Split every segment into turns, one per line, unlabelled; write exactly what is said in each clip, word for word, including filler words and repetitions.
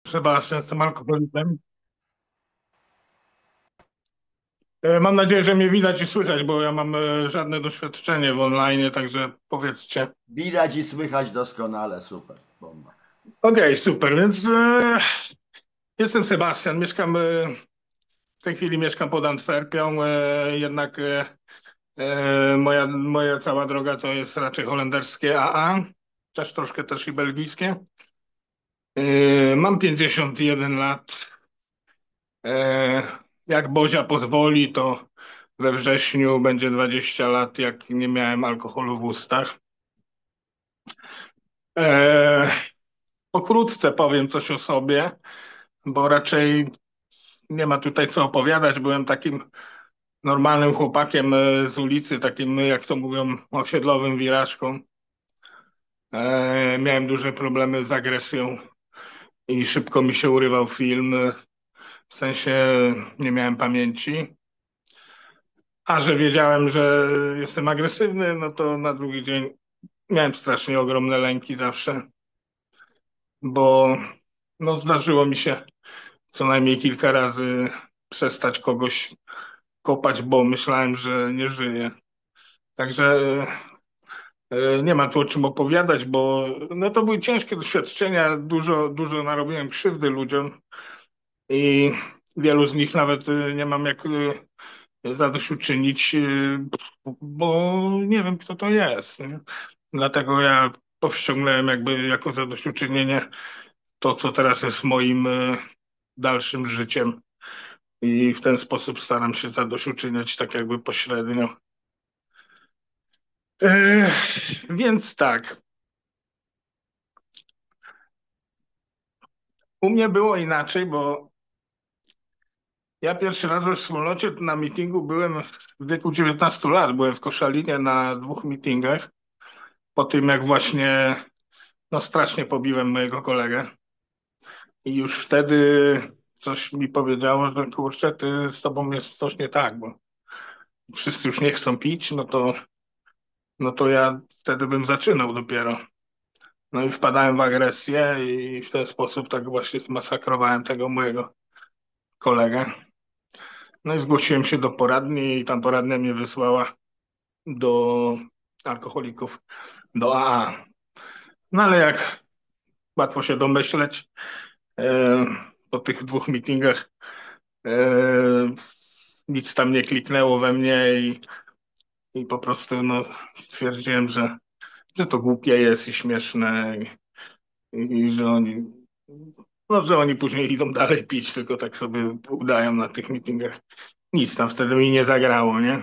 Sebastian, jestem alkoholikiem. E, Mam nadzieję, że mnie widać i słychać, bo ja mam e, żadne doświadczenie w online, także powiedzcie.
Widać i słychać doskonale, super, bomba.
Okej, super, więc e, jestem Sebastian, mieszkam, e, w tej chwili mieszkam pod Antwerpią, e, jednak e, e, moja, moja cała droga to jest raczej holenderskie A A, też troszkę też i belgijskie. E, mam pięćdziesiąt jeden lat. E, Jak Bozia pozwoli, to we wrześniu będzie dwadzieścia lat, jak nie miałem alkoholu w ustach. E, Pokrótce powiem coś o sobie, bo raczej nie ma tutaj co opowiadać. Byłem takim normalnym chłopakiem e, z ulicy, takim, jak to mówią, osiedlowym wirażką. E, miałem duże problemy z agresją i szybko mi się urywał film, w sensie nie miałem pamięci. A że wiedziałem, że jestem agresywny, no to na drugi dzień miałem strasznie ogromne lęki zawsze, bo no, zdarzyło mi się co najmniej kilka razy przestać kogoś kopać, bo myślałem, że nie żyje. Także e, nie ma tu o czym opowiadać, bo no, to były ciężkie doświadczenia. Dużo, dużo narobiłem krzywdy ludziom i wielu z nich nawet e, nie mam jak e, zadośćuczynić, e, bo nie wiem, kto to jest. Nie? Dlatego ja powściągnąłem jakby jako zadośćuczynienie to, co teraz jest moim e, dalszym życiem. I w ten sposób staram się zadośćuczyniać tak jakby pośrednio. E, więc tak, u mnie było inaczej, bo ja pierwszy raz we wspólnocie na meetingu byłem w wieku dziewiętnastu lat. Byłem w Koszalinie na dwóch meetingach. Po tym, jak właśnie no, strasznie pobiłem mojego kolegę. I już wtedy coś mi powiedziało, że kurczę, ty z tobą jest coś nie tak, bo wszyscy już nie chcą pić, no to, no to ja wtedy bym zaczynał dopiero. No i wpadałem w agresję i w ten sposób tak właśnie zmasakrowałem tego mojego kolegę. No i zgłosiłem się do poradni i tam poradnia mnie wysłała do alkoholików, do A A. No ale jak łatwo się domyśleć, e, po tych dwóch meetingach e, nic tam nie kliknęło we mnie i, i po prostu no, stwierdziłem, że, że to głupie jest i śmieszne i, i że oni no, że oni później idą dalej pić, tylko tak sobie udają na tych meetingach. Nic tam wtedy mi nie zagrało, nie?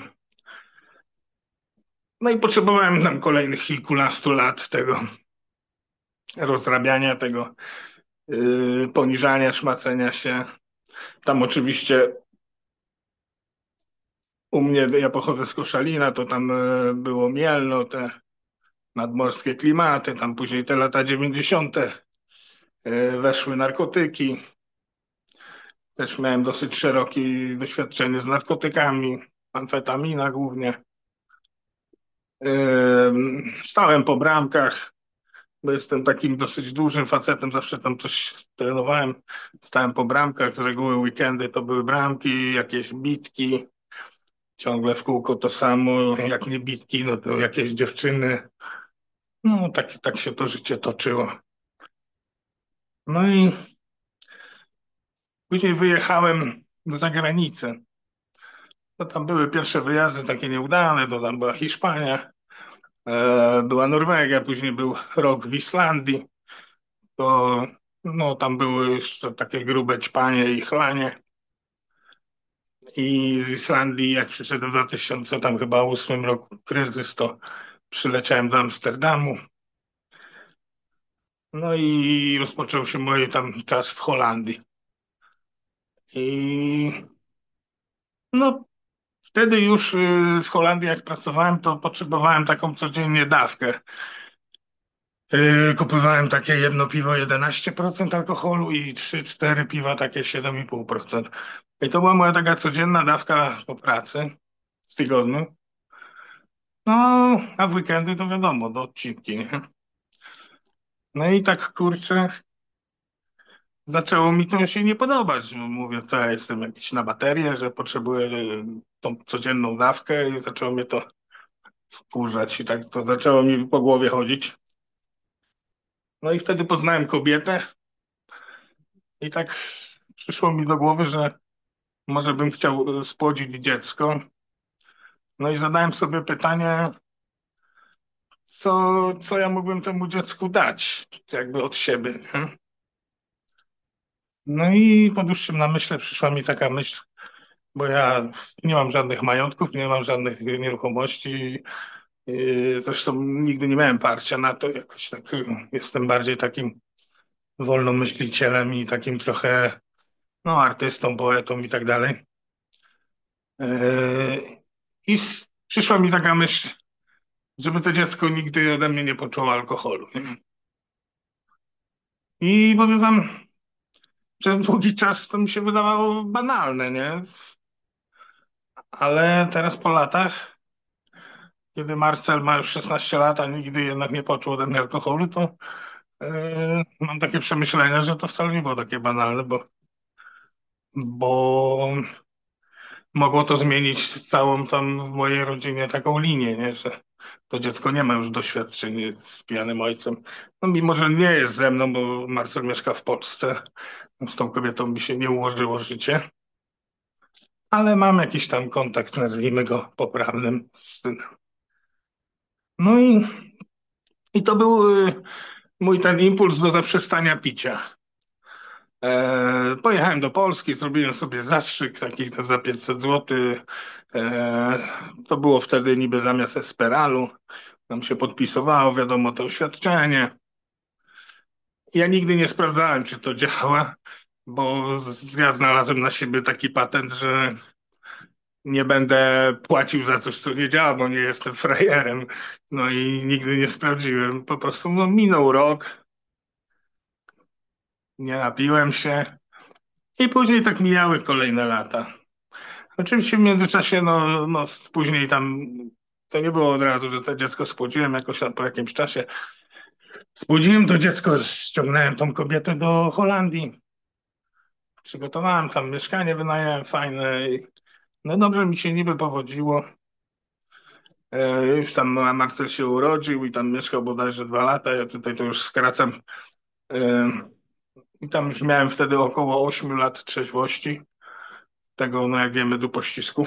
No i potrzebowałem tam kolejnych kilkunastu lat tego rozrabiania, tego yy, poniżania, szmacenia się. Tam oczywiście u mnie, ja pochodzę z Koszalina, to tam yy, było Mielno, te nadmorskie klimaty, tam później te lata dziewięćdziesiąte yy, weszły narkotyki. Też miałem dosyć szerokie doświadczenie z narkotykami, amfetamina głównie. Ym, Stałem po bramkach, bo jestem takim dosyć dużym facetem, zawsze tam coś trenowałem. Stałem po bramkach, z reguły weekendy to były bramki, jakieś bitki, ciągle w kółko to samo, jak nie bitki, no to jakieś dziewczyny. No tak, tak się to życie toczyło. No i później wyjechałem za granicę. To tam były pierwsze wyjazdy takie nieudane, to tam była Hiszpania, e, była Norwegia, później był rok w Islandii. To no, tam były jeszcze takie grube ćpanie i chlanie. I z Islandii, jak przyszedłem w dwa tysiące tam chyba ósmym roku kryzys, to przyleciałem do Amsterdamu. No i rozpoczął się mój tam czas w Holandii. I no wtedy już y, w Holandii jak pracowałem, to potrzebowałem taką codziennie dawkę. Y, Kupowałem takie jedno piwo jedenaście procent alkoholu i trzy cztery piwa takie siedem i pół procent. I to była moja taka codzienna dawka po pracy w tygodniu. No, a w weekendy to wiadomo, do odcinki, nie? No i tak kurczę, zaczęło mi to się nie podobać. Mówię, to ja jestem jakiś na baterię, że potrzebuję e, tą codzienną dawkę i zaczęło mnie to wkurzać i tak to zaczęło mi po głowie chodzić. No i wtedy poznałem kobietę i tak przyszło mi do głowy, że może bym chciał e, spłodzić dziecko. No i zadałem sobie pytanie, co, co ja mógłbym temu dziecku dać, jakby od siebie, nie? No i po dłuższym namyśle przyszła mi taka myśl, bo ja nie mam żadnych majątków, nie mam żadnych nieruchomości. Yy, Zresztą nigdy nie miałem parcia na to, jakoś tak yy, jestem bardziej takim wolnomyślicielem i takim trochę, no, artystą, poetą i tak dalej. Yy, I s- przyszła mi taka myśl, żeby to dziecko nigdy ode mnie nie poczuło alkoholu. Nie? I powiem wam, przez długi czas to mi się wydawało banalne, nie? Ale teraz po latach, kiedy Marcel ma już szesnaście lat, a nigdy jednak nie poczuł ode mnie alkoholu, to yy, mam takie przemyślenia, że to wcale nie było takie banalne, bo, bo mogło to zmienić całą tam w mojej rodzinie taką linię, nie? Że to dziecko nie ma już doświadczeń z pijanym ojcem. No mimo, że nie jest ze mną, bo Marcel mieszka w Polsce, z tą kobietą mi się nie ułożyło życie, ale mam jakiś tam kontakt, nazwijmy go poprawnym z synem. No i, i to był y, mój ten impuls do zaprzestania picia. E, pojechałem do Polski, zrobiłem sobie zastrzyk taki to za pięćset złotych. E, to było wtedy niby zamiast Esperalu. Tam się podpisowało, wiadomo, to oświadczenie. Ja nigdy nie sprawdzałem, czy to działa, bo z- ja znalazłem na siebie taki patent, że nie będę płacił za coś, co nie działa, bo nie jestem frajerem. No i nigdy nie sprawdziłem. Po prostu no, minął rok, nie napiłem się i później tak mijały kolejne lata. Oczywiście w międzyczasie, no, no później tam to nie było od razu, że to dziecko spłodziłem jakoś tam po jakimś czasie. Spłodziłem to dziecko, ściągnąłem tą kobietę do Holandii. Przygotowałem tam mieszkanie, wynająłem fajne. i- No dobrze mi się niby powodziło. E, już tam Marcel się urodził i tam mieszkał bodajże dwa lata. Ja tutaj to już skracam. E, I tam już miałem wtedy około ośmiu lat trzeźwości. Tego, no jak wiemy, do pościsku.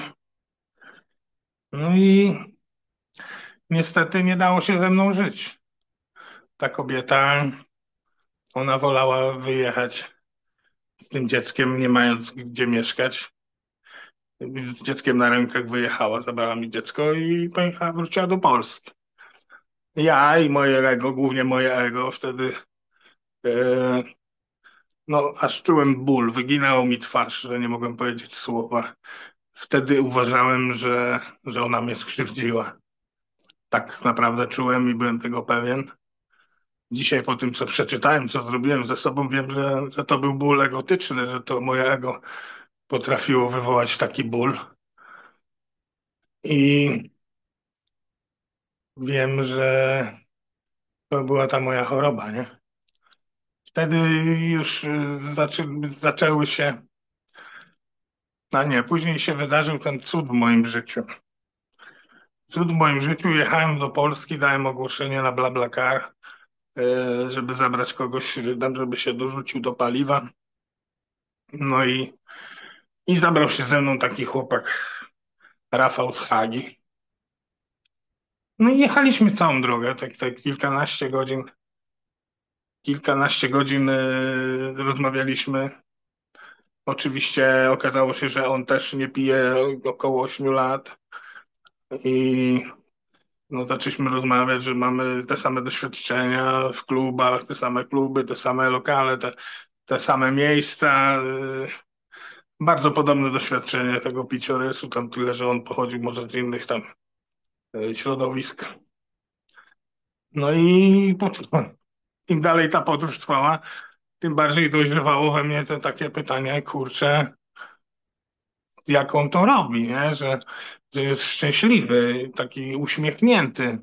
No i niestety nie dało się ze mną żyć. Ta kobieta, ona wolała wyjechać z tym dzieckiem, nie mając gdzie mieszkać. Z dzieckiem na rękach wyjechała, zabrała mi dziecko i pojechała, wróciła do Polski. Ja i moje ego, głównie moje ego, wtedy e, no, aż czułem ból, wyginało mi twarz, że nie mogłem powiedzieć słowa. Wtedy uważałem, że, że ona mnie skrzywdziła. Tak naprawdę czułem i byłem tego pewien. Dzisiaj po tym, co przeczytałem, co zrobiłem ze sobą, wiem, że, że to był ból egotyczny, że to moje ego potrafiło wywołać taki ból. I wiem, że to była ta moja choroba, nie? Wtedy już y, zaczę, zaczęły się, a nie, później się wydarzył ten cud w moim życiu. Cud w moim życiu, jechałem do Polski, dałem ogłoszenie na BlaBlaCar, y, żeby zabrać kogoś, tam, żeby się dorzucił do paliwa. No i, i zabrał się ze mną taki chłopak, Rafał z Hagi. No i jechaliśmy całą drogę, tak, tak kilkanaście godzin. Kilkanaście godzin y, rozmawialiśmy. Oczywiście okazało się, że on też nie pije około ośmiu lat i no, zaczęliśmy rozmawiać, że mamy te same doświadczenia w klubach, te same kluby, te same lokale, te, te same miejsca. y, Bardzo podobne doświadczenie tego piciorysu, tam tyle, że on pochodził może z innych tam y, środowisk. No i po- im dalej ta podróż trwała, tym bardziej dojrzewało we mnie to takie pytanie, kurczę, jak on to robi, nie? Że, że jest szczęśliwy, taki uśmiechnięty.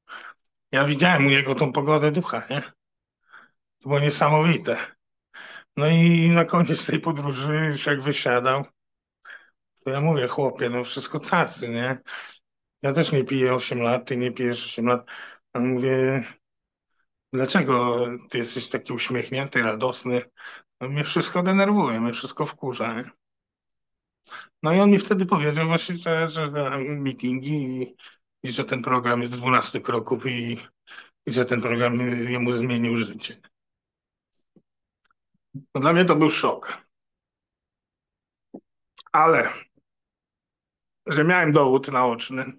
Ja widziałem u niego tą pogodę ducha, nie? To było niesamowite. No i na koniec tej podróży, już jak wysiadał, to ja mówię, chłopie, no wszystko cacy, nie? Ja też nie piję osiem lat, ty nie pijesz osiem lat. A mówię, dlaczego ty jesteś taki uśmiechnięty, radosny? No mnie wszystko denerwuje, mnie wszystko wkurza, nie? No i on mi wtedy powiedział właśnie, że, że, że meetingi i, i że ten program jest dwunastu kroków i, i że ten program jemu zmienił życie. No dla mnie to był szok, ale że miałem dowód naoczny,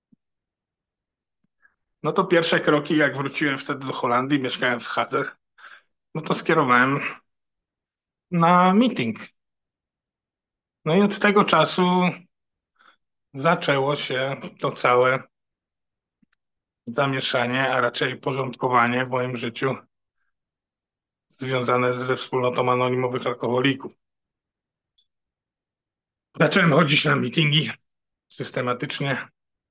no to pierwsze kroki, jak wróciłem wtedy do Holandii, mieszkałem w Hadze, no to skierowałem na meeting. No i od tego czasu zaczęło się to całe zamieszanie, a raczej porządkowanie w moim życiu związane ze wspólnotą anonimowych alkoholików. Zacząłem chodzić na meetingi systematycznie.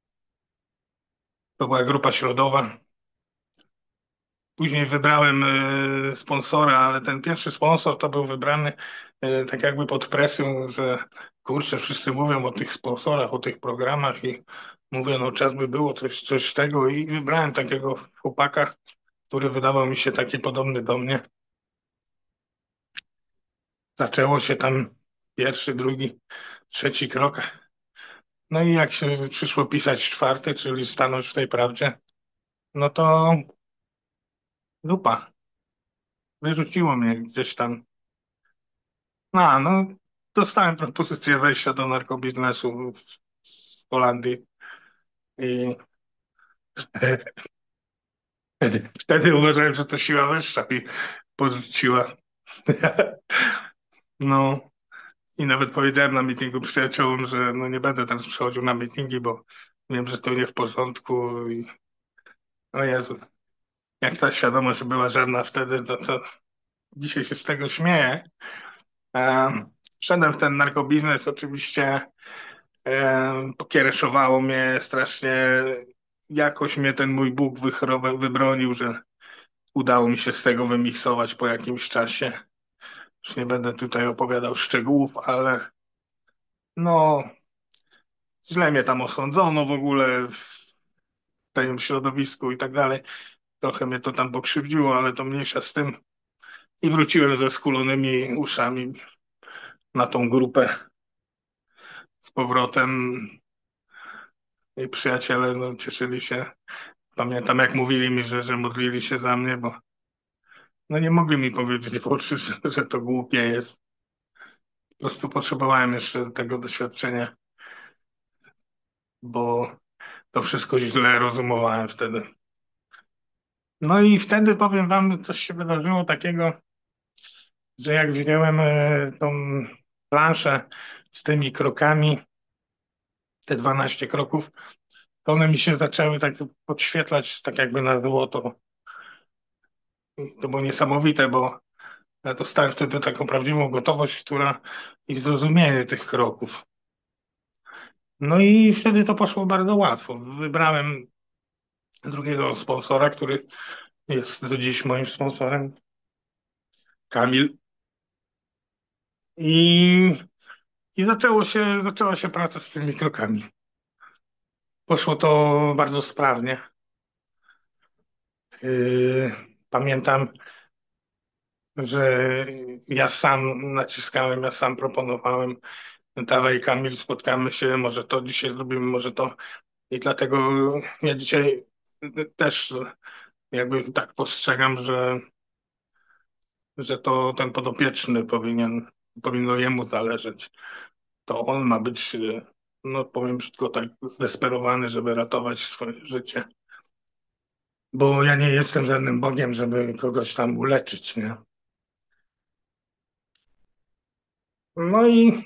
To była grupa środowa. Później wybrałem e, sponsora, ale ten pierwszy sponsor to był wybrany e, tak jakby pod presją, że kurczę, wszyscy mówią o tych sponsorach, o tych programach i mówię, no czas by było coś, coś tego i wybrałem takiego chłopaka, który wydawał mi się taki podobny do mnie. Zaczęło się tam pierwszy, drugi, trzeci krok. No i jak się przyszło pisać czwarty, czyli stanąć w tej prawdzie, no to dupa. Wyrzuciło mnie gdzieś tam. No, no, dostałem propozycję wejścia do narkobiznesu w, w Holandii i wtedy, wtedy uważałem, że to siła wyższa mi porzuciła. No i nawet powiedziałem na meetingu przyjaciołom, że no nie będę teraz przychodził na meetingi, bo wiem, że to nie w porządku i o Jezu, jak ta świadomość była żadna wtedy, to, to dzisiaj się z tego śmieję. E, Wszedłem w ten narkobiznes, oczywiście e, pokiereszowało mnie strasznie. Jakoś mnie ten mój Bóg wychrował, wybronił, że udało mi się z tego wymiksować po jakimś czasie. Już nie będę tutaj opowiadał szczegółów, ale no źle mnie tam osądzono w ogóle w tym środowisku i tak dalej. Trochę mnie to tam pokrzywdziło, ale to mniejsza z tym. I wróciłem ze skulonymi uszami na tą grupę z powrotem. I przyjaciele no, cieszyli się. Pamiętam, jak mówili mi, że, że modlili się za mnie, bo no, nie mogli mi powiedzieć w oczy, że, że to głupie jest. Po prostu potrzebowałem jeszcze tego doświadczenia, bo to wszystko źle rozumowałem wtedy. No i wtedy powiem wam, coś się wydarzyło takiego, że jak wziąłem e, tą planszę z tymi krokami, te dwanaście kroków, to one mi się zaczęły tak podświetlać, tak jakby na złoto. I to było niesamowite, bo ja dostałem wtedy taką prawdziwą gotowość, która i zrozumienie tych kroków. No i wtedy to poszło bardzo łatwo. Wybrałem drugiego sponsora, który jest do dziś moim sponsorem, Kamil. I, i zaczęło się, zaczęła się praca z tymi krokami. Poszło to bardzo sprawnie. Yy, Pamiętam, że ja sam naciskałem, ja sam proponowałem, dawaj Kamil, spotkamy się, może to dzisiaj zrobimy, może to. I dlatego ja dzisiaj też jakby tak postrzegam, że, że to ten podopieczny powinien, powinno jemu zależeć. To on ma być, no powiem brzydko, tak zdesperowany, żeby ratować swoje życie. Bo ja nie jestem żadnym Bogiem, żeby kogoś tam uleczyć, nie? No i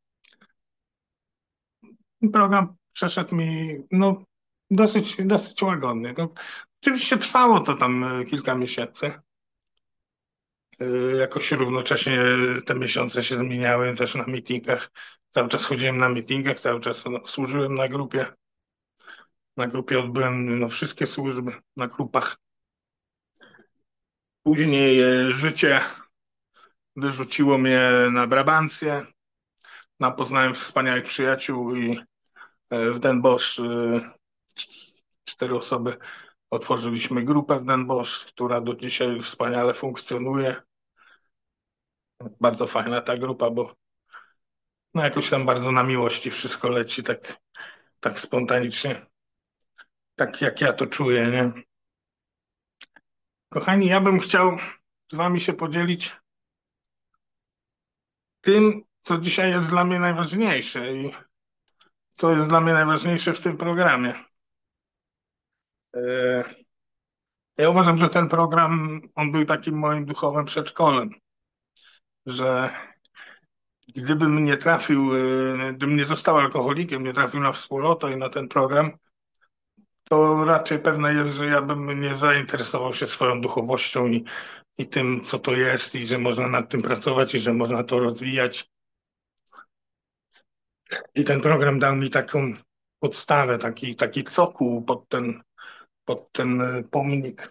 program przeszedł mi, no, dosyć, dosyć łagodnie. No, oczywiście trwało to tam e, kilka miesięcy. E, Jakoś równocześnie te miesiące się zmieniały też na meetingach. Cały czas chodziłem na meetingach, cały czas no, służyłem na grupie. Na grupie odbyłem no, wszystkie służby na grupach. Później e, życie wyrzuciło mnie na Brabancję. Tam poznałem wspaniałych przyjaciół i e, w Den Bosch e, cztery osoby otworzyliśmy grupę w Den Bosch, która do dzisiaj wspaniale funkcjonuje. Bardzo fajna ta grupa, bo no jakoś tam bardzo na miłości wszystko leci tak, tak spontanicznie, tak jak ja to czuję, nie? Kochani, ja bym chciał z wami się podzielić tym, co dzisiaj jest dla mnie najważniejsze i co jest dla mnie najważniejsze w tym programie. E, Ja uważam, że ten program, on był takim moim duchowym przedszkolem, że gdybym nie trafił, e, gdybym nie został alkoholikiem, nie trafił na wspólnotę i na ten program, to raczej pewne jest, że ja bym nie zainteresował się swoją duchowością i, i tym, co to jest, i że można nad tym pracować, i że można to rozwijać. I ten program dał mi taką podstawę, taki, taki cokół pod ten, pod ten e, pomnik.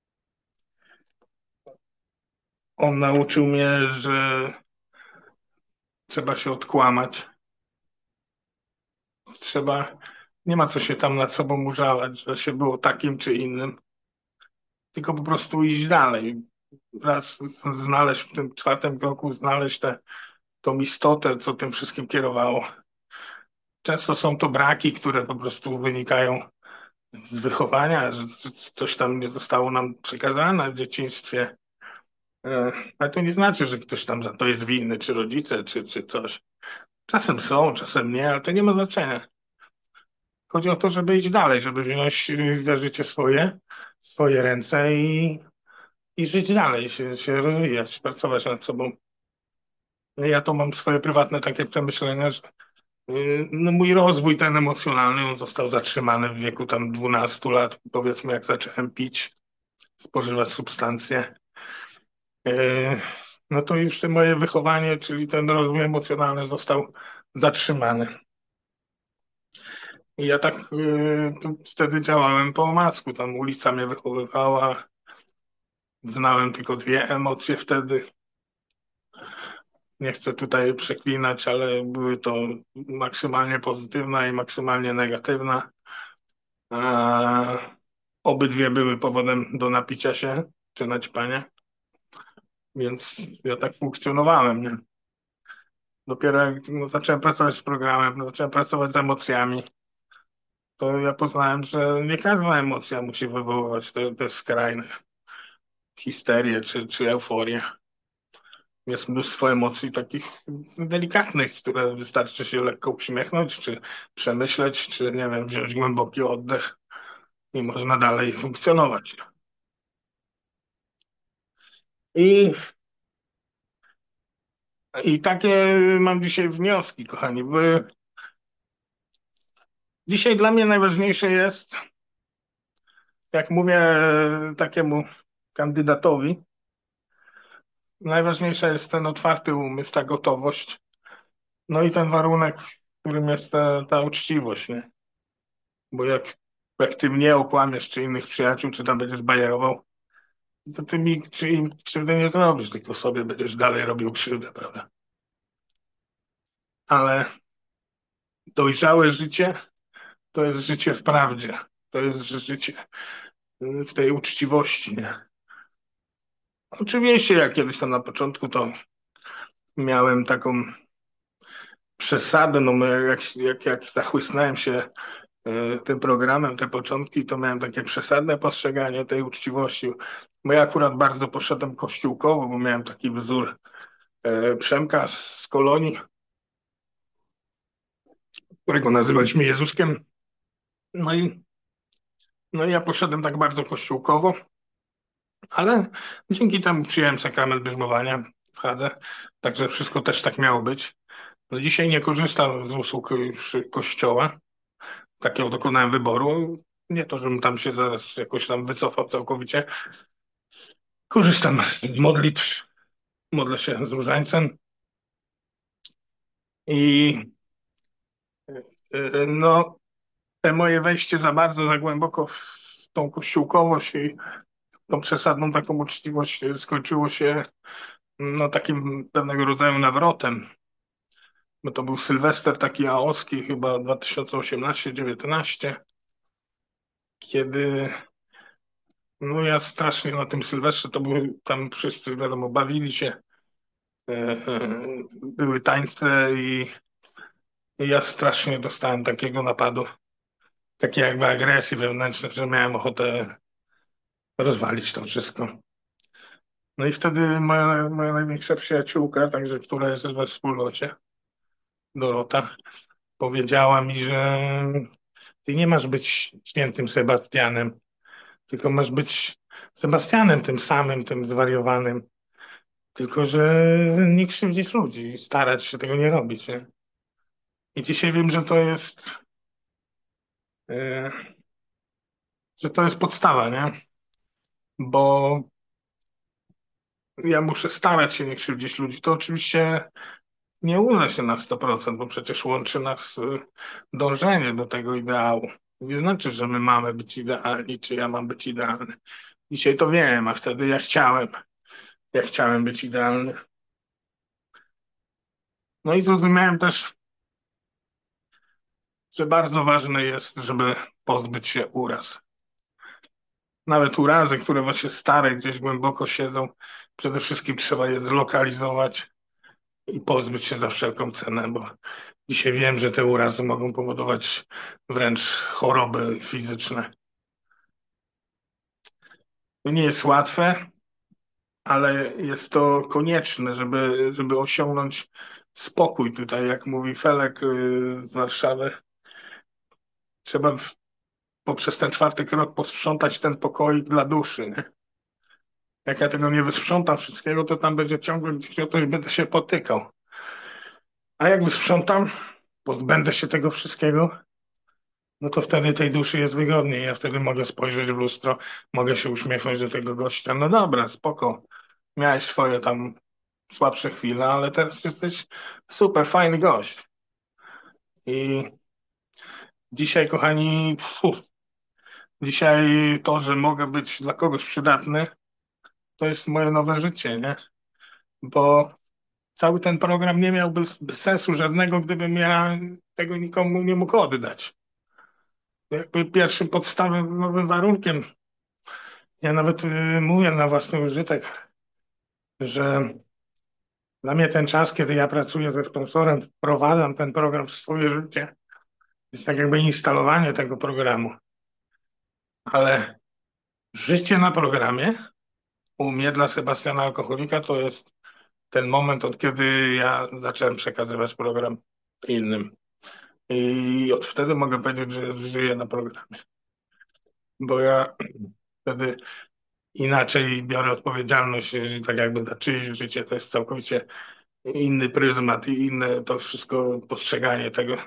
On nauczył mnie, że trzeba się odkłamać. Trzeba, nie ma co się tam nad sobą użalać, że się było takim czy innym, tylko po prostu iść dalej. Raz znaleźć w tym czwartym kroku, znaleźć tę tą istotę, co tym wszystkim kierowało. Często są to braki, które po prostu wynikają z wychowania, że coś tam nie zostało nam przekazane w dzieciństwie. E, Ale to nie znaczy, że ktoś tam za to jest winny, czy rodzice, czy, czy coś. Czasem są, czasem nie, ale to nie ma znaczenia. Chodzi o to, żeby iść dalej, żeby wziąć y, za życie swoje, swoje ręce i, i żyć dalej, się, się rozwijać, pracować nad sobą. Ja to mam swoje prywatne takie przemyślenia, że y, no mój rozwój ten emocjonalny, on został zatrzymany w wieku tam dwunastu lat, powiedzmy, jak zacząłem pić, spożywać substancje. Y, No to już te moje wychowanie, czyli ten rozwój emocjonalny został zatrzymany. I ja tak y, tu wtedy działałem po omacku, tam ulica mnie wychowywała. Znałem tylko dwie emocje wtedy. Nie chcę tutaj przeklinać, ale były to maksymalnie pozytywna i maksymalnie negatywna. A obydwie były powodem do napicia się czy naćpania, więc ja tak funkcjonowałem, nie? Dopiero jak no, zacząłem pracować z programem, no, zacząłem pracować z emocjami, to ja poznałem, że nie każda emocja musi wywoływać te, te skrajne histerię czy, czy euforię. Jest mnóstwo emocji takich delikatnych, które wystarczy się lekko uśmiechnąć, czy przemyśleć, czy nie wiem, wziąć głęboki oddech i można dalej funkcjonować. I, i takie mam dzisiaj wnioski, kochani. Bo dzisiaj dla mnie najważniejsze jest, jak mówię takiemu kandydatowi, najważniejsza jest ten otwarty umysł, ta gotowość, no i ten warunek, którym jest ta, ta uczciwość, nie? Bo jak, jak ty mnie okłamiesz, czy innych przyjaciół, czy tam będziesz bajerował, to ty mi czy im krzywdy nie zrobisz, tylko sobie będziesz dalej robił krzywdę, prawda? Ale dojrzałe życie to jest życie w prawdzie. To jest życie w tej uczciwości, nie? Oczywiście, jak kiedyś tam na początku, to miałem taką przesadę, no my jak, jak, jak zachłysnąłem się e, tym programem, te początki, to miałem takie przesadne postrzeganie tej uczciwości. Bo ja akurat bardzo poszedłem kościółkowo, bo miałem taki wzór e, Przemka z Kolonii, którego nazywaliśmy Jezuskiem. No i, no i ja poszedłem tak bardzo kościółkowo, ale dzięki temu przyjąłem sakrament bierzmowania w Hadze, także wszystko też tak miało być. No dzisiaj nie korzystam z usług już kościoła, takiego dokonałem wyboru. Nie to, żebym tam się zaraz jakoś tam wycofał całkowicie. Korzystam z modlitw, modlę się z różańcem i y, no, te moje wejście za bardzo, za głęboko w tą kościółkowość i tą przesadną taką uczciwość skończyło się no takim pewnego rodzaju nawrotem, bo to był Sylwester taki aoski chyba dwa tysiące osiemnasty dziewiętnaście, kiedy no ja strasznie na tym Sylwestrze to był, tam wszyscy wiadomo bawili się, e, e, były tańce i, i ja strasznie dostałem takiego napadu, takiej jakby agresji wewnętrznej, że miałem ochotę rozwalić to wszystko. No i wtedy moja, moja największa przyjaciółka, także która jest we wspólnocie, Dorota, powiedziała mi, że ty nie masz być świętym Sebastianem, tylko masz być Sebastianem tym samym, tym zwariowanym, tylko że nie krzywdzić ludzi i starać się tego nie robić, nie? I dzisiaj wiem, że to jest, e, że to jest podstawa, nie? Bo ja muszę starać się nie krzywdzić ludzi. To oczywiście nie uda się na sto procent, bo przecież łączy nas y, dążenie do tego ideału. Nie znaczy, że my mamy być idealni, czy ja mam być idealny. Dzisiaj to wiem, a wtedy ja chciałem. Ja chciałem być idealny. No i zrozumiałem też, że bardzo ważne jest, żeby pozbyć się uraz. Nawet urazy, które właśnie stare, gdzieś głęboko siedzą, przede wszystkim trzeba je zlokalizować i pozbyć się za wszelką cenę, bo dzisiaj wiem, że te urazy mogą powodować wręcz choroby fizyczne. To nie jest łatwe, ale jest to konieczne, żeby, żeby osiągnąć spokój tutaj, jak mówi Felek yy, z Warszawy. Trzeba w- poprzez ten czwarty krok posprzątać ten pokoik dla duszy, nie? Jak ja tego nie wysprzątam wszystkiego, to tam będzie ciągle gdzieś o coś będę się potykał. A jak wysprzątam, pozbędę się tego wszystkiego, no to wtedy tej duszy jest wygodniej. Ja wtedy mogę spojrzeć w lustro, mogę się uśmiechnąć do tego gościa. No dobra, spoko. Miałeś swoje tam słabsze chwile, ale teraz jesteś super fajny gość. I dzisiaj, kochani, fu, dzisiaj to, że mogę być dla kogoś przydatny, to jest moje nowe życie, nie? Bo cały ten program nie miałby s- sensu żadnego, gdybym ja tego nikomu nie mógł oddać. Jakby pierwszym podstawowym warunkiem, ja nawet y, mówię na własny użytek, że dla mnie ten czas, kiedy ja pracuję ze sponsorem, wprowadzam ten program w swoje życie, jest tak jakby instalowanie tego programu. Ale życie na programie u mnie dla Sebastiana Alkoholika to jest ten moment, od kiedy ja zacząłem przekazywać program innym. I od wtedy mogę powiedzieć, że żyję na programie. Bo ja wtedy inaczej biorę odpowiedzialność, y, tak jakby za czyjeś życie. To jest całkowicie inny pryzmat i inne to wszystko postrzeganie tego.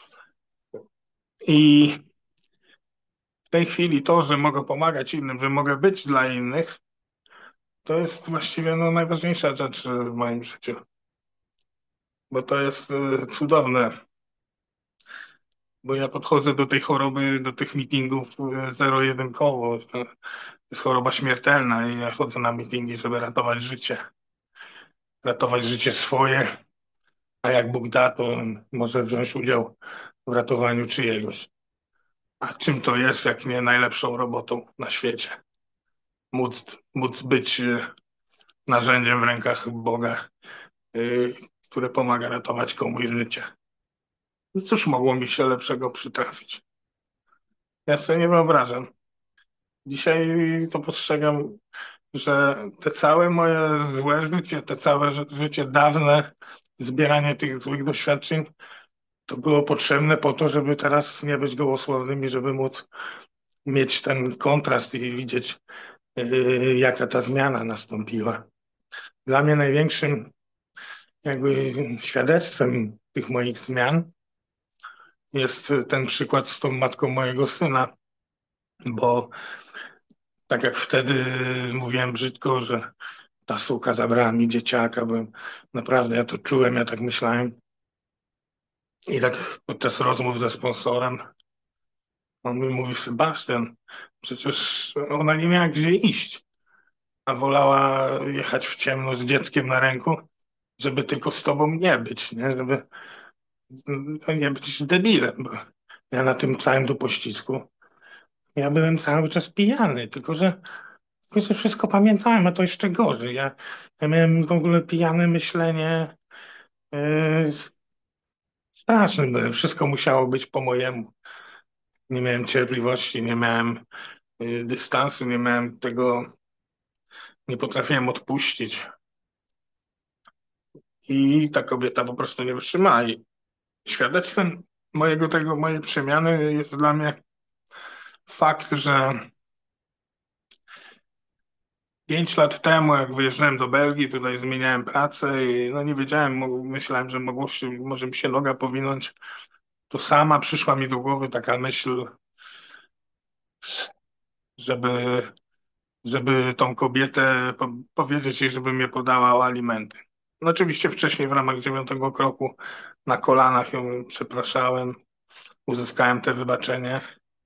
I w tej chwili to, że mogę pomagać innym, że mogę być dla innych, to jest właściwie no, najważniejsza rzecz w moim życiu. Bo to jest y, cudowne. Bo ja podchodzę do tej choroby, do tych meetingów y, zero-jedynkowo. To jest choroba śmiertelna i ja chodzę na meetingi, żeby ratować życie. Ratować życie swoje, a jak Bóg da, to może wziąć udział w ratowaniu czyjegoś. A czym to jest, jak nie najlepszą robotą na świecie? Móc, móc być y, narzędziem w rękach Boga, y, które pomaga ratować komuś życie. No cóż mogło mi się lepszego przytrafić? Ja sobie nie wyobrażam. Dzisiaj to postrzegam, że te całe moje złe życie, te całe ży- życie dawne, zbieranie tych złych doświadczeń, to było potrzebne po to, żeby teraz nie być gołosłownym i żeby móc mieć ten kontrast i widzieć, yy, jaka ta zmiana nastąpiła. Dla mnie największym jakby świadectwem tych moich zmian jest ten przykład z tą matką mojego syna, bo tak jak wtedy mówiłem brzydko, że ta suka zabrała mi dzieciaka, byłem naprawdę, ja to czułem, ja tak myślałem. I tak podczas rozmów ze sponsorem on mi mówi, Sebastian, przecież ona nie miała gdzie iść. a wolała jechać w ciemno z dzieckiem na ręku, żeby tylko z tobą nie być, nie? Żeby no, nie być debilem, bo ja na tym całym tu pościsku, ja byłem cały czas pijany, tylko że, tylko że wszystko pamiętałem, a to jeszcze gorzej. Ja, ja miałem w ogóle pijane myślenie, yy, straszne byłem, wszystko musiało być po mojemu. Nie miałem cierpliwości, nie miałem yy, dystansu, nie miałem tego, nie potrafiłem odpuścić. I ta kobieta po prostu nie wytrzymała. I świadectwem mojego tego, mojej przemiany jest dla mnie fakt, że pięć lat temu, jak wyjeżdżałem do Belgii, tutaj zmieniałem pracę i no nie wiedziałem, mo- myślałem, że mogło się, może mi się noga powinąć. To sama przyszła mi do głowy taka myśl, żeby, żeby tą kobietę po, powiedzieć jej, żeby mnie podała o alimenty. No oczywiście wcześniej w ramach dziewiątego kroku na kolanach ją przepraszałem, uzyskałem te wybaczenie.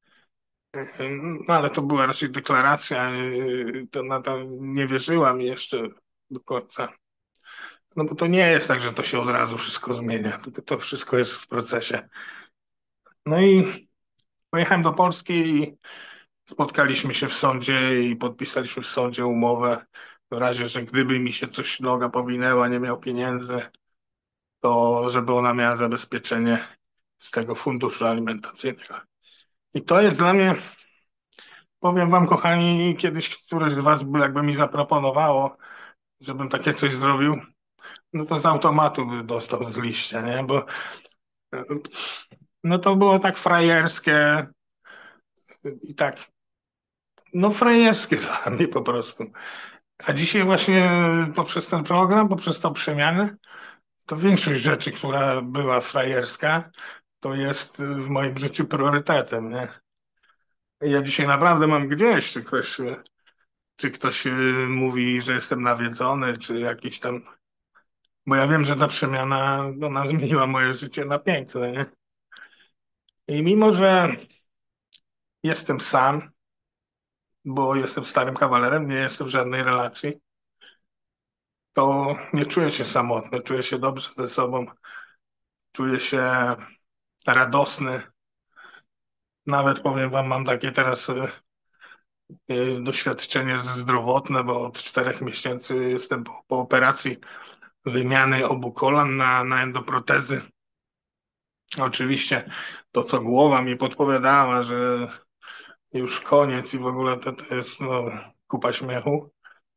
No ale to była raczej deklaracja, yy, to na to nie wierzyłam jeszcze do końca. No bo to nie jest tak, że to się od razu wszystko zmienia, tylko to wszystko jest w procesie. No i pojechałem do Polski i spotkaliśmy się w sądzie i podpisaliśmy w sądzie umowę w razie, że gdyby mi się coś noga powinęła, nie miał pieniędzy, to żeby ona miała zabezpieczenie z tego funduszu alimentacyjnego. I to jest dla mnie, powiem wam kochani, kiedyś któreś z was by jakby mi zaproponowało, żebym takie coś zrobił, no to z automatu by dostał z liścia, nie? Bo no to było tak frajerskie i tak, no frajerskie dla mnie po prostu. A dzisiaj właśnie poprzez ten program, poprzez tą przemianę, to większość rzeczy, która była frajerska, to jest w moim życiu priorytetem, nie? Ja dzisiaj naprawdę mam gdzieś, czy ktoś, czy ktoś y, mówi, że jestem nawiedzony, czy jakiś tam, bo ja wiem, że ta przemiana, ona zmieniła moje życie na piękne, nie? I mimo, że jestem sam, bo jestem starym kawalerem, nie jestem w żadnej relacji, to nie czuję się samotny, czuję się dobrze ze sobą, czuję się radosny. Nawet powiem wam, mam takie teraz y, y, doświadczenie zdrowotne, bo od czterech miesięcy jestem po, po operacji wymiany obu kolan na, na endoprotezy. Oczywiście to, co głowa mi podpowiadała, że już koniec i w ogóle to, to jest no, kupa śmiechu.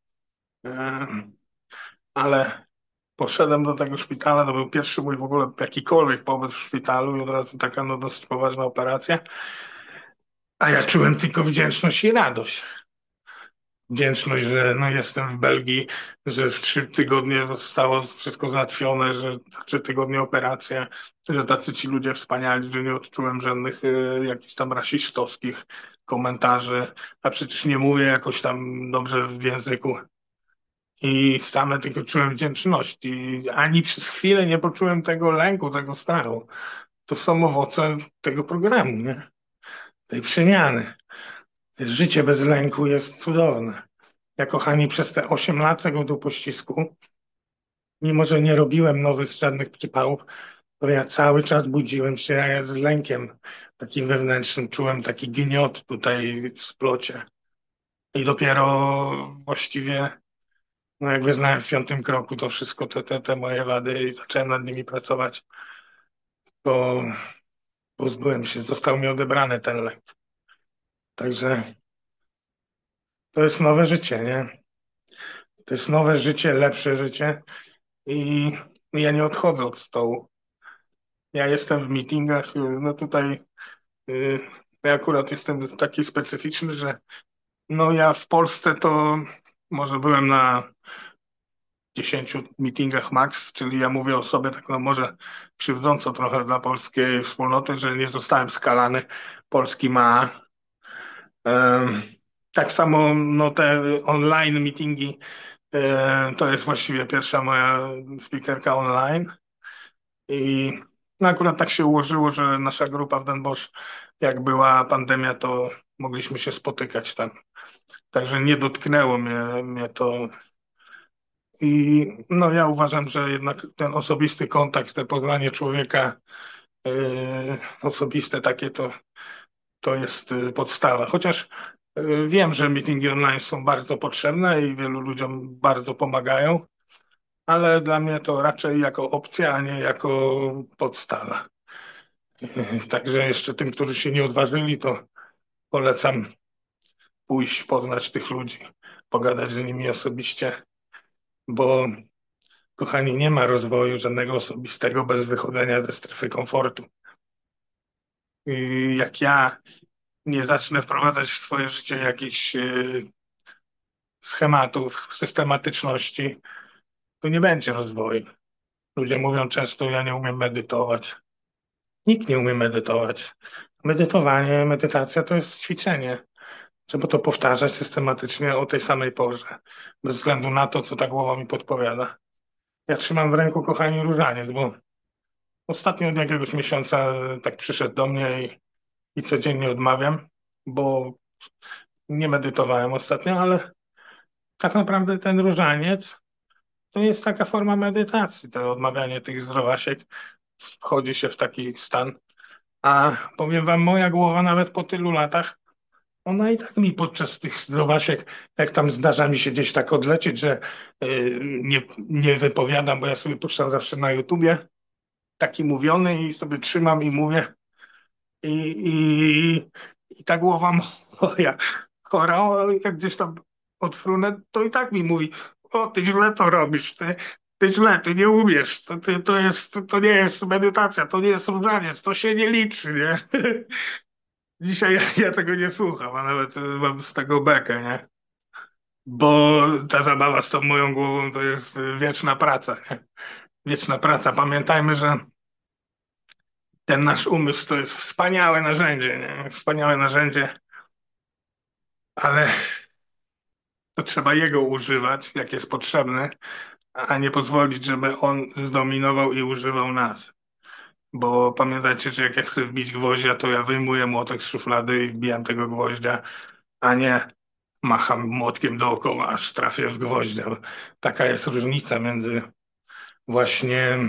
E, Ale poszedłem do tego szpitala, to był pierwszy mój w ogóle jakikolwiek pobyt w szpitalu i od razu taka no, dosyć poważna operacja. A ja czułem tylko wdzięczność i radość. Wdzięczność, że no, jestem w Belgii, że w trzy tygodnie zostało wszystko załatwione, że za trzy tygodnie operacja, że tacy ci ludzie wspaniali, że nie odczułem żadnych y, jakichś tam rasistowskich komentarzy, a przecież nie mówię jakoś tam dobrze w języku. I same tylko czułem wdzięczność i ani przez chwilę nie poczułem tego lęku, tego strachu. To są owoce tego programu, nie? Tej przemiany. Życie bez lęku jest cudowne. Ja, kochani, przez te osiem lat tego tu pościsku, mimo że nie robiłem nowych żadnych przypałów, to ja cały czas budziłem się z lękiem takim wewnętrznym. Czułem taki gniot tutaj w splocie. I dopiero właściwie, no jak wyznałem w piątym kroku to wszystko, te, te, te moje wady i zacząłem nad nimi pracować, to pozbyłem się, został mi odebrany ten lek. Także to jest nowe życie, nie? To jest nowe życie, lepsze życie i ja nie odchodzę od stołu. Ja jestem w meetingach, y, no tutaj y, ja akurat jestem taki specyficzny, że no ja w Polsce to może byłem na dziesięciu meetingach max, czyli ja mówię o sobie tak no może krzywdząco trochę dla polskiej wspólnoty, że nie zostałem skalany. Polski ma. Em, Tak samo no, te online meetingi e, to jest właściwie pierwsza moja speakerka online i no, akurat tak się ułożyło, że nasza grupa w Den Bosch, jak była pandemia, to mogliśmy się spotykać tam. Także nie dotknęło mnie, mnie to. I no ja uważam, że jednak ten osobisty kontakt, te poznanie człowieka yy, osobiste takie to, to jest yy, podstawa. Chociaż yy, wiem, że meetingi online są bardzo potrzebne i wielu ludziom bardzo pomagają, ale dla mnie to raczej jako opcja, a nie jako podstawa. Yy, Także jeszcze tym, którzy się nie odważyli, to polecam pójść, poznać tych ludzi, pogadać z nimi osobiście, bo kochani, nie ma rozwoju żadnego osobistego bez wychodzenia ze strefy komfortu. I jak ja nie zacznę wprowadzać w swoje życie jakichś y, schematów, systematyczności, to nie będzie rozwoju. Ludzie mówią często, ja nie umiem medytować. Nikt nie umie medytować. Medytowanie, medytacja to jest ćwiczenie. Trzeba to powtarzać systematycznie o tej samej porze, bez względu na to, co ta głowa mi podpowiada. Ja trzymam w ręku, kochani, różaniec, bo ostatnio od jakiegoś miesiąca e, tak przyszedł do mnie i, i codziennie odmawiam, bo nie medytowałem ostatnio, ale tak naprawdę ten różaniec to jest taka forma medytacji, to odmawianie tych zdrowasiek. Wchodzi się w taki stan. A powiem wam, moja głowa nawet po tylu latach, ona i tak mi podczas tych zdrowasiek, jak tam zdarza mi się gdzieś tak odlecieć, że y, nie, nie wypowiadam, bo ja sobie puszczam zawsze na YouTubie, taki mówiony i sobie trzymam i mówię. I, i, i ta głowa moja chora, o, jak gdzieś tam odfrunę, to i tak mi mówi, o, ty źle to robisz, ty, ty źle, ty nie umiesz, to, ty, to, jest, to nie jest medytacja, to nie jest różaniec, to się nie liczy, nie? Dzisiaj ja, ja tego nie słucham, a nawet e, mam z tego bekę, nie? Bo ta zabawa z tą moją głową to jest e, wieczna praca, nie? Wieczna praca. Pamiętajmy, że ten nasz umysł to jest wspaniałe narzędzie, nie? Wspaniałe narzędzie, ale to trzeba jego używać, jak jest potrzebny, a nie pozwolić, żeby on zdominował i używał nas. Bo pamiętajcie, że jak ja chcę wbić gwoździa, to ja wyjmuję młotek z szuflady i wbijam tego gwoździa, a nie macham młotkiem dookoła, aż trafię w gwoździa. Taka jest różnica między właśnie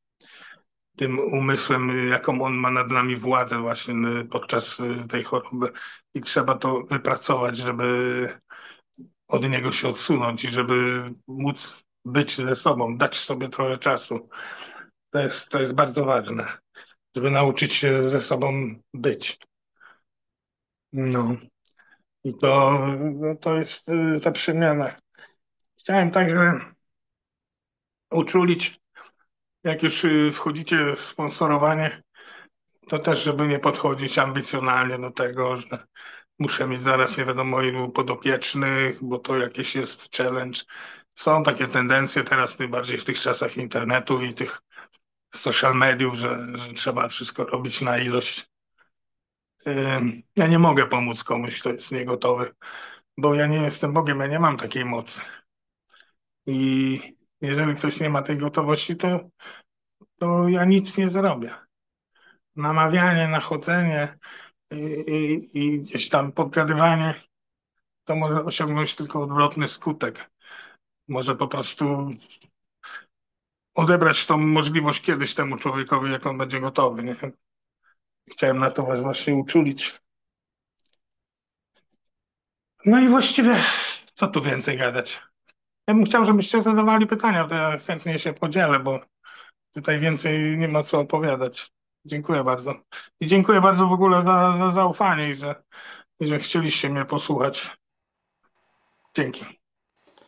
tym umysłem, jaką on ma nad nami władzę właśnie podczas tej choroby. I trzeba to wypracować, żeby od niego się odsunąć i żeby móc być ze sobą, dać sobie trochę czasu. To jest, to jest bardzo ważne, żeby nauczyć się ze sobą być. No i to, no, to jest y, ta przemiana. Chciałem także uczulić, jak już y, wchodzicie w sponsorowanie, to też, żeby nie podchodzić ambicjonalnie do tego, że muszę mieć zaraz nie wiadomo ilu podopiecznych, bo to jakiś jest challenge. Są takie tendencje teraz, tym bardziej w tych czasach internetu i tych social mediów, że, że trzeba wszystko robić na ilość. Ym, Ja nie mogę pomóc komuś, kto jest niegotowy, bo ja nie jestem Bogiem, ja nie mam takiej mocy. I jeżeli ktoś nie ma tej gotowości, to, to ja nic nie zrobię. Namawianie, nachodzenie i, i, i gdzieś tam podgadywanie, to może osiągnąć tylko odwrotny skutek. Może po prostu odebrać tą możliwość kiedyś temu człowiekowi, jak on będzie gotowy. Nie? Chciałem na to was właśnie uczulić. No i właściwie, co tu więcej gadać? Ja bym chciał, żebyście zadawali pytania, to ja chętnie się podzielę, bo tutaj więcej nie ma co opowiadać. Dziękuję bardzo. I dziękuję bardzo w ogóle za, za zaufanie i że, i że chcieliście mnie posłuchać. Dzięki.